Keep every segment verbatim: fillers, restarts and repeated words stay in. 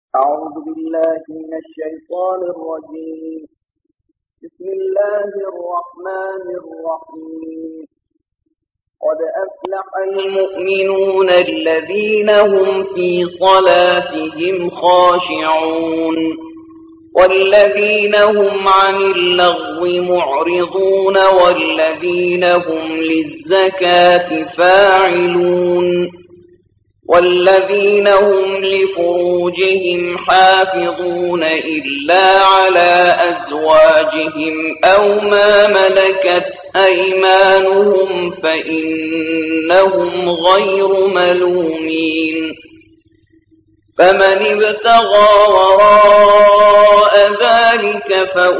أعوذ بالله من الشيطان الرجيم. بسم الله الرحمن الرحيم. قد أفلح المؤمنون الذين هم في صلاتهم خاشعون والذين هم عن اللغو معرضون والذين هم للزكاة فاعلون والذين هم لفروجهم حافظون إلا على أزواجهم أو ما ملكت أيمانهم فإنهم غير ملومين. فمن ابتغى وراء ذلك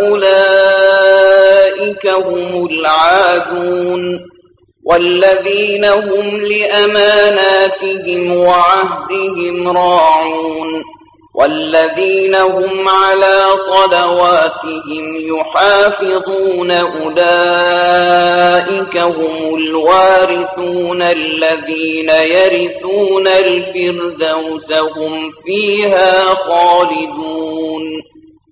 فأولئك هم العادون والذين هم لأماناتهم وعهدهم راعون والذين هم على صلواتهم يحافظون أولئك هم الوارثون الذين يرثون الفردوس هم فيها خالدون.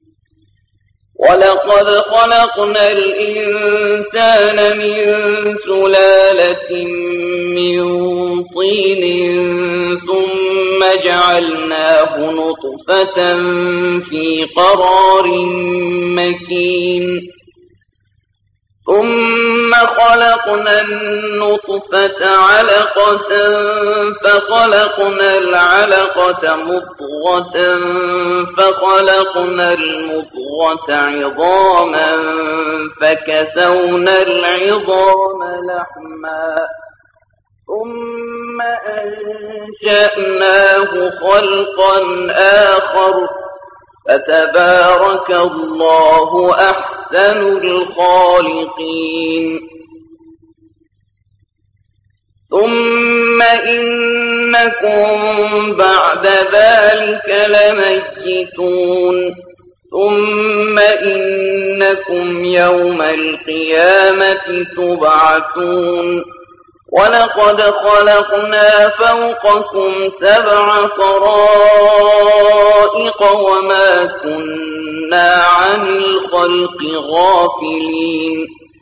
ولقد خلقنا الإنسان من سلالة من طين ثم جعلناه نطفة في قرار مكين ثم خلقنا النطفة علقة فخلقنا العلقة مضغة فخلقنا المضغة عظاما فكسونا العظام لحما ثم أنشأناه خلقا آخر فتبارك الله أحسن الخالقين. ثم إنكم بعد ذلك لميتون ثم إنكم يوم القيامة تبعثون. ولقد خلقنا فوقكم سبع طرائق وما كنا عن الخلق غافلين.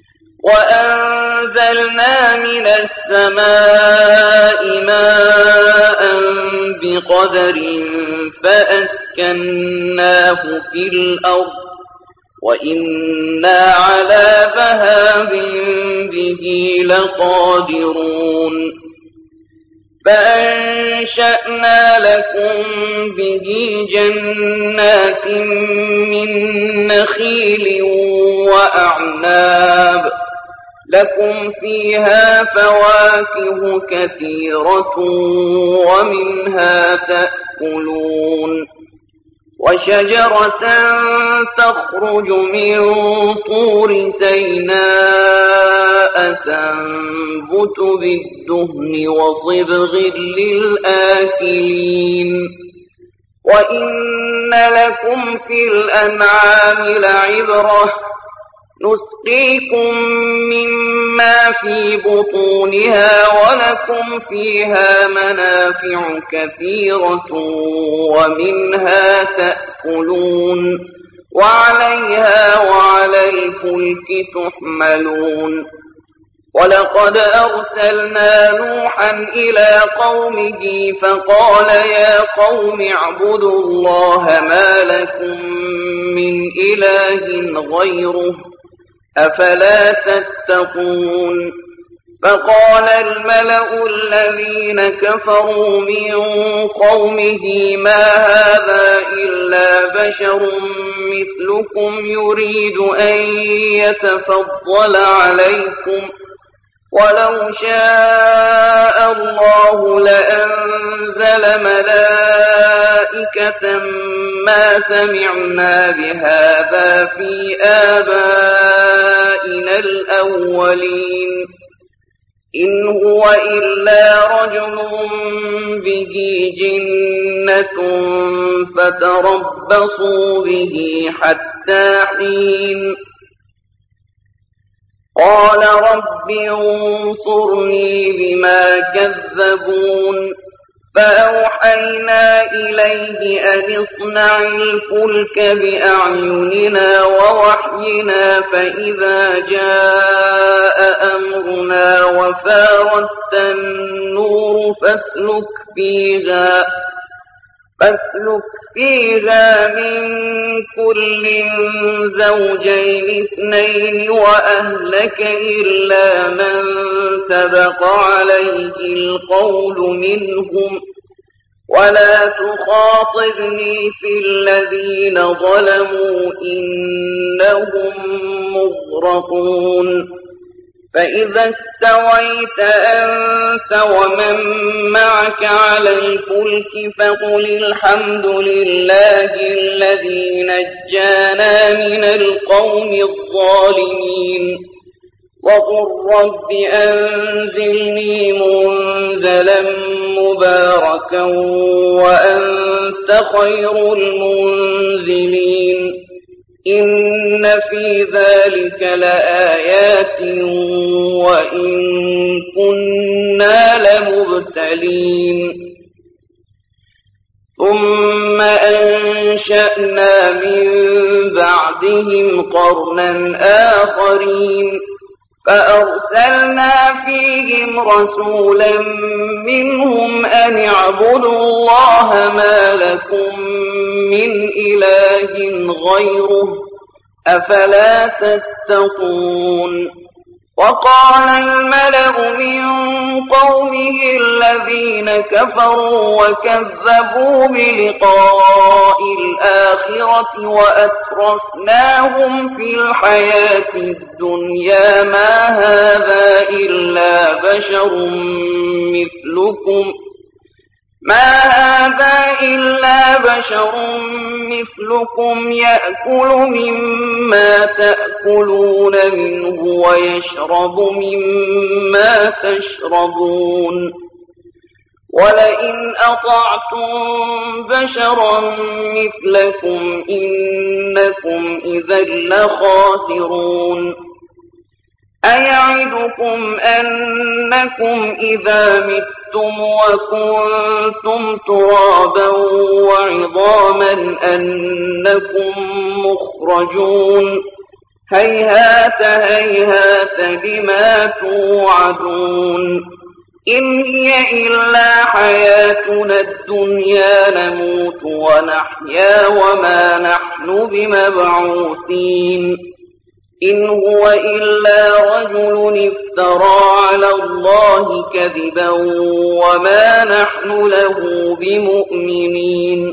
وأنزلنا من السماء ماء بقدر فأسكناه في الأرض وإنا على ذهاب به لقادرون. فأنشأنا لكم به جنات من نخيل وأعناب لكم فيها فواكه كثيرة ومنها تأكلون. وشجرة تخرج من طور سيناء تنبت بالدهن وصبغ للآكلين. وإن لكم في الأنعام لعبرة نسقيكم مما في بطونها ولكم فيها منافع كثيرة ومنها تأكلون وعليها وعلى الفلك تحملون. ولقد أرسلنا نوحا إلى قومه فقال يا قوم اعبدوا الله ما لكم من إله غيره أفلا تتقون. فقال الملأ الذين كفروا من قومه ما هذا إلا بشر مثلكم يريد أن يتفضل عليكم ولو شاء الله لأنزل ملائكة ما سمعنا بهذا في آبائنا الأولين إن هو إلا رجل به جنة فتربصوا به حتى حين. قال رب انصرني بما كذبون فأوحينا إليه أن اصنع الفلك بأعيننا ووحينا فإذا جاء أمرنا وفارت النور فاسلك فيها فاسلك فيها من كل زوجين اثنين وأهلك إلا من سبق عليه القول منهم ولا تخاطبني في الذين ظلموا إنهم مغرقون فإذا استويت أنت ومن معك على الفلك فقل الحمد لله الذي نجانا من القوم الظالمين وقل رب أنزلني منزلا مباركا وأنت خير المنزلين إن في ذلك لآيات وإن كنا لمبتلين ثم أنشأنا من بعدهم قرنا آخرين فأرسلنا فيهم رسولا منهم أن اعبدوا الله ما لكم من إله غيره أفلا تتقون وقال الملأ من قومه الذين كفروا وكذبوا بلقاء الآخرة وأترفناهم في الحياة الدنيا ما هذا إلا بشر مثلكم ما هذا إلا بشر مثلكم يأكل مما تأكلون منه ويشرب مما تشربون ولئن أطعتم بشرا مثلكم إنكم إذا لخاسرون أيعدكم أنكم إذا متم وكنتم ترابا وعظاما أنكم مخرجون هيهات هيهات لما توعدون إن هي إلا حياتنا الدنيا نموت ونحيا وما نحن بمبعوثين إن هو إلا رجل افترى على الله كذبا وما نحن له بمؤمنين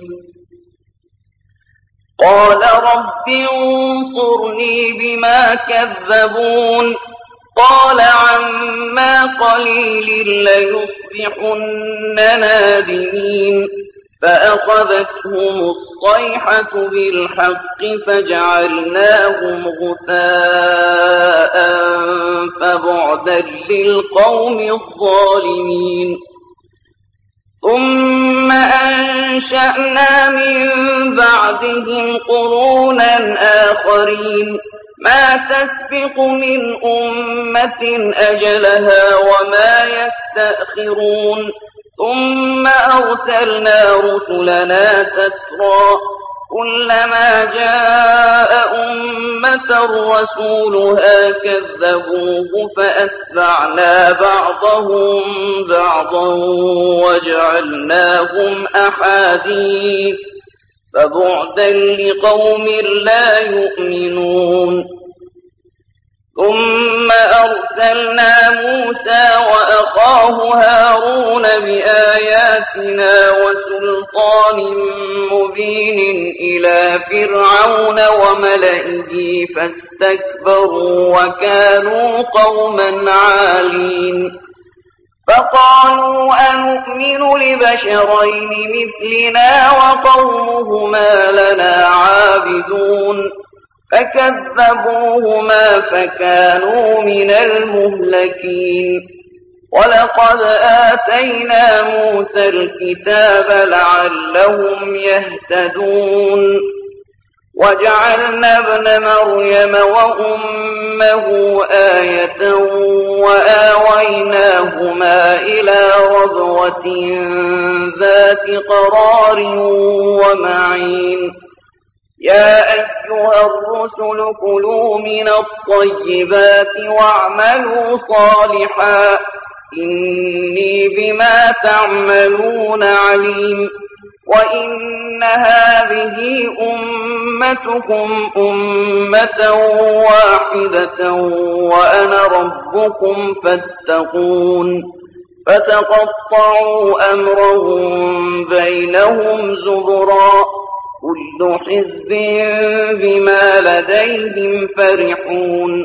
قال رب انصرني بما كذبون قال عما قليل ليصبحن نادمين فأخذتهم الصيحة بالحق فجعلناهم غثاء فبعدا للقوم الظالمين ثم أنشأنا من بعدهم قرونا آخرين ما تسبق من أمة أجلها وما يستأخرون ثم أرسلنا رسلنا تترى كلما جاء أمة رسولها كذبوه فأتبعنا بعضهم بعضا وجعلناهم أحاديث فبعدا لقوم لا يؤمنون ثم أرسلنا موسى وأخاه هارون بآياتنا وسلطان مبين إلى فرعون وملئه فاستكبروا وكانوا قوما عالين فقالوا أنؤمن لبشرين مثلنا وقومهما لنا عابدون فكذبوهما فكانوا من المهلكين ولقد آتينا موسى الكتاب لعلهم يهتدون وجعلنا ابن مريم وأمه آية وآويناهما إلى ربوة ذات قرار ومعين يا أيها الرسل كلوا من الطيبات واعملوا صالحا إني بما تعملون عليم وإن هذه أمتكم أمة واحدة وأنا ربكم فاتقون فتقطعوا أمرهم بينهم زبرا كل حزب بما لديهم فرحون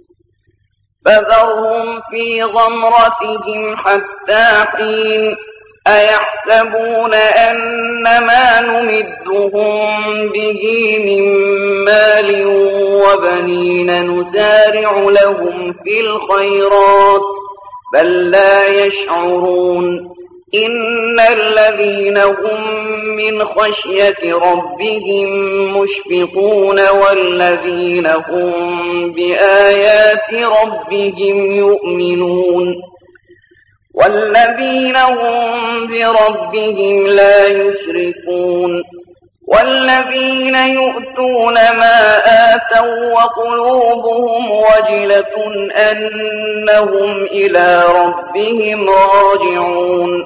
فذرهم في غمرتهم حتى حين أيحسبون أن ما نمدهم به من مال وبنين نسارع لهم في الخيرات بل لا يشعرون إن الذين هم من خشية ربهم مشفقون والذين هم بآيات ربهم يؤمنون والذين هم بربهم لا يشركون والذين يؤتون ما آتوا وقلوبهم وجلة أنهم إلى ربهم راجعون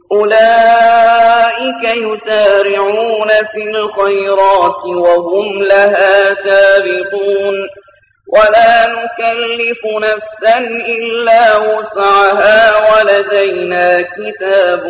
أولئك يسارعون في الخيرات وهم لها سابقون ولا نكلف نفسا إلا وسعها ولدينا كتاب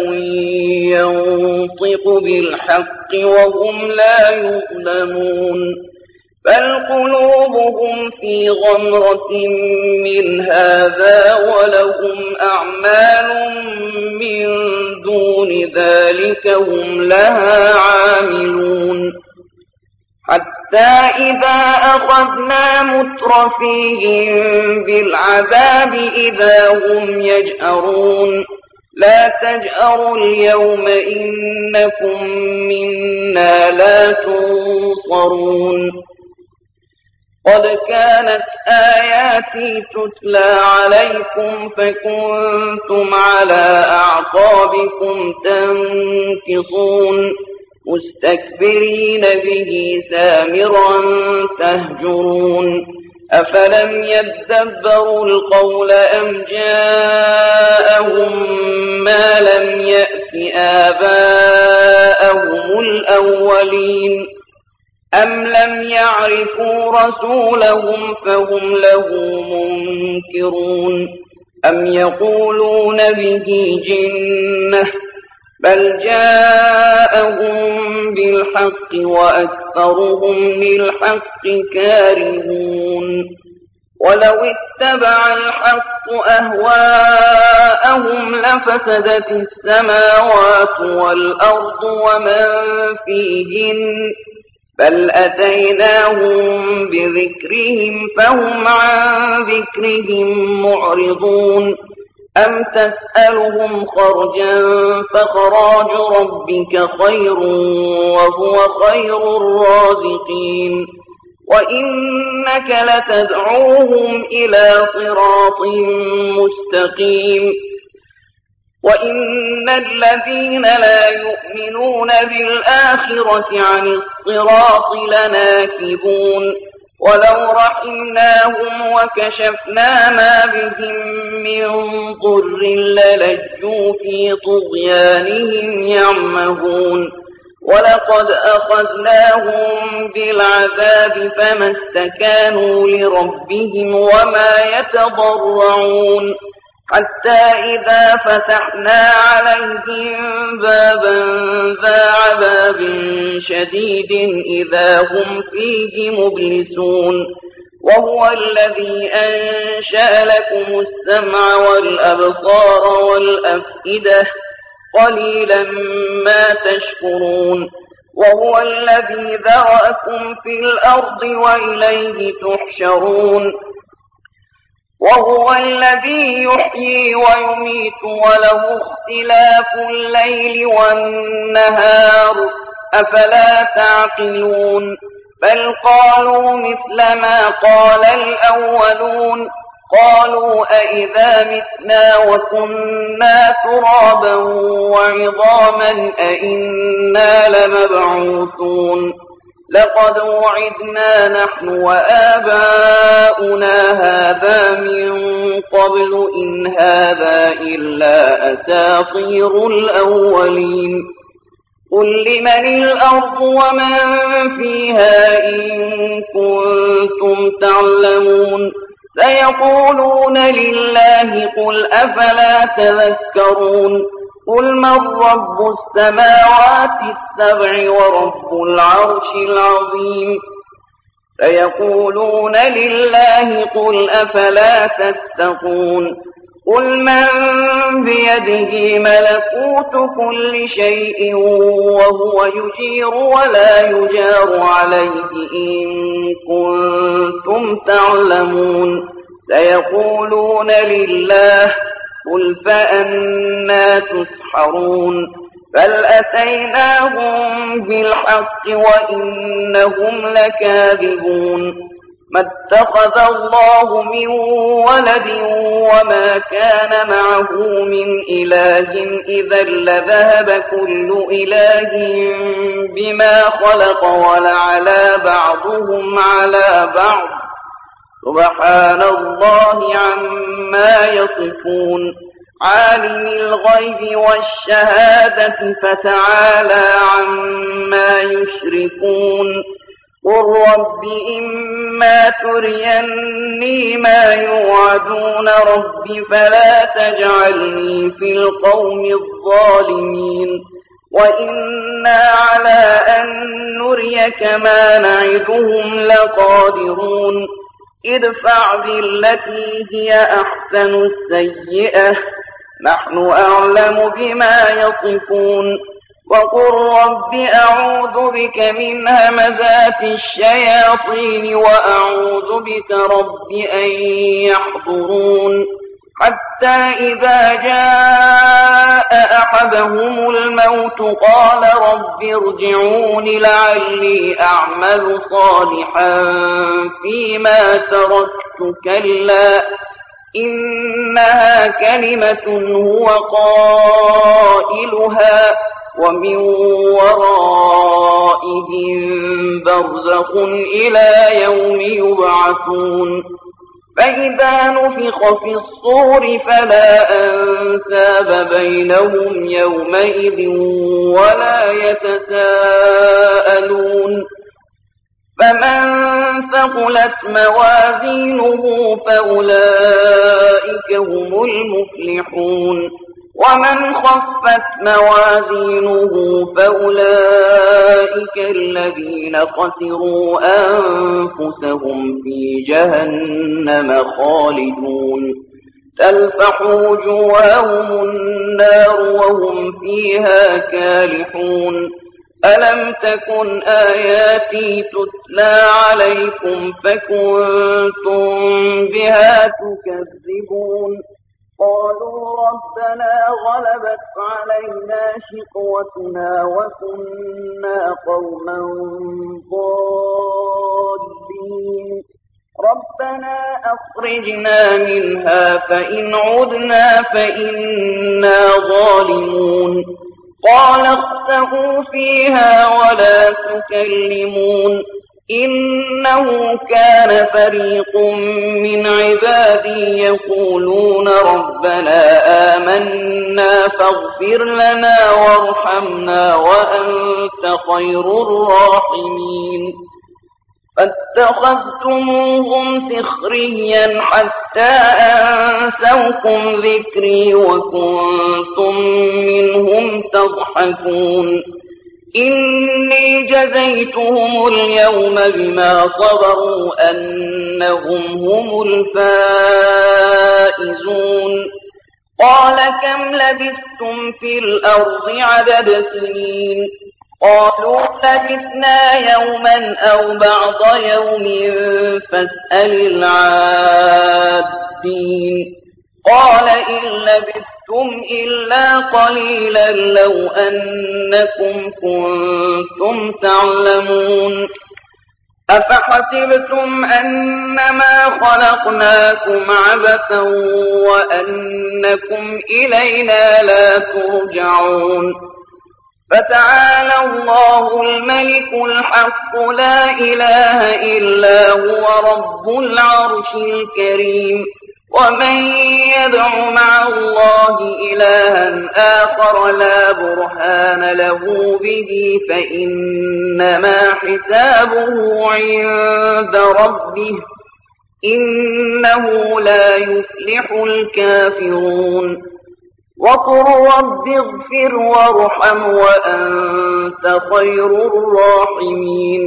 ينطق بالحق وهم لا يظلمون بل قلوبهم في غمرة من هذا ولهم أعمال من دون ذلك هم لها عاملون حتى إذا أخذنا مترفيهم بالعذاب إذا هم يجأرون لا تجأروا اليوم إنكم منا لا تنصرون قد كانت آياتي تتلى عليكم فكنتم على أعقابكم تنكصون مستكبرين به سامرا تهجرون أفلم يدبروا القول أم جاءهم ما لم يأت آباءهم الأولين أم لم يعرفوا رسولهم فهم له منكرون أم يقولون به جنة بل جاءهم بالحق وأكثرهم للحق كارهون ولو اتبع الحق أهواءهم لفسدت السماوات والأرض ومن فيهن بل أتيناهم بذكرهم فهم عن ذكرهم معرضون أم تسألهم خرجا فخراج ربك خير وهو خير الرازقين وإنك لتدعوهم إلى صراط مستقيم وإن الذين لا يؤمنون بالآخرة عن الصراط لناكبون ولو رحمناهم وكشفنا ما بهم من ضر للجوا في طغيانهم يعمهون ولقد أخذناهم بالعذاب فما استكانوا لربهم وما يتضرعون حتى إذا فتحنا عليهم بابا ذا عذاب شديد إذا هم فيه مبلسون وهو الذي أنشأ لكم السمع والأبصار والأفئدة قليلا ما تشكرون وهو الذي ذرأكم في الأرض وإليه تحشرون وهو الذي يحيي ويميت وله اختلاف الليل والنهار أفلا تعقلون بل قالوا مثل ما قال الأولون قالوا أئذا متنا وكنا ترابا وعظاما أئنا لمبعوثون لقد وعدنا نحن وآباؤنا هذا من قبل إن هذا إلا أساطير الأولين قل لمن الأرض ومن فيها إن كنتم تعلمون سيقولون لله قل أفلا تذكرون قل من رب السماوات السبع ورب العرش العظيم سيقولون لله قل أفلا تتقون قل من بيده ملكوت كل شيء وهو يجير ولا يجار عليه إن كنتم تعلمون سيقولون لله قل فأنى تسحرون بل أتيناهم بالحق وإنهم لكاذبون ما اتخذ الله من ولد وما كان معه من إله إذا لذهب كل إله بما خلق ولعلى بعضهم على بعض سبحان الله عما يصفون عالم الغيب والشهادة فتعالى عما يشركون قل رب إما تريني ما يوعدون رب فلا تجعلني في القوم الظالمين وإنا على أن نريك ما نعدهم لقادرون ادفع بالتي هي أحسن السيئة نحن أعلم بما يصفون وقل رب أعوذ بك من همزات الشياطين وأعوذ بك رب أن يحضرون حتى إذا جاء أحدهم الموت قال رب ارجعون لعلي أعمل صالحا فيما تركت كلا إنها كلمة هو قائلها ومن ورائهم برزخ إلى يوم يبعثون فإذا نفخ في الصور فلا أنساب بينهم يومئذ ولا يتساءلون فمن ثقلت موازينه فأولئك هم المفلحون ومن خفت موازينه فأولئك الذين خسروا أنفسهم في جهنم خالدون تلفح وجوههم النار وهم فيها كالحون ألم تكن آياتي تتلى عليكم فكنتم بها تكذبون قالوا ربنا غلبت علينا شقوتنا وكنا قوما ضالين ربنا أخرجنا منها فإن عدنا فإنا ظالمون قال اخسئوا فيها ولا تكلمون إنه كان فريق من عبادي يقولون ربنا آمنا فاغفر لنا وارحمنا وأنت خير الراحمين فاتخذتموهم سخريا حتى أنسوكم ذكري وكنتم منهم تضحكون إني جزيتهم اليوم بما صبروا أنهم هم الفائزون قال كم لبثتم في الأرض عدد سنين قالوا لبثنا يوما أو بعض يوم فاسأل العادين قال إن لبثتم إلا قليلا لو أنكم كنتم تعلمون أفحسبتم أنما خلقناكم عبثا وأنكم إلينا لا ترجعون فتعالى الله الملك الحق لا إله إلا هو رب العرش الكريم ومن يدع مع الله إلها آخر لا برهان له به فإنما حسابه عند ربه إنه لا يفلح الكافرون وقل رب اغفر وارحم وأنت خير الراحمين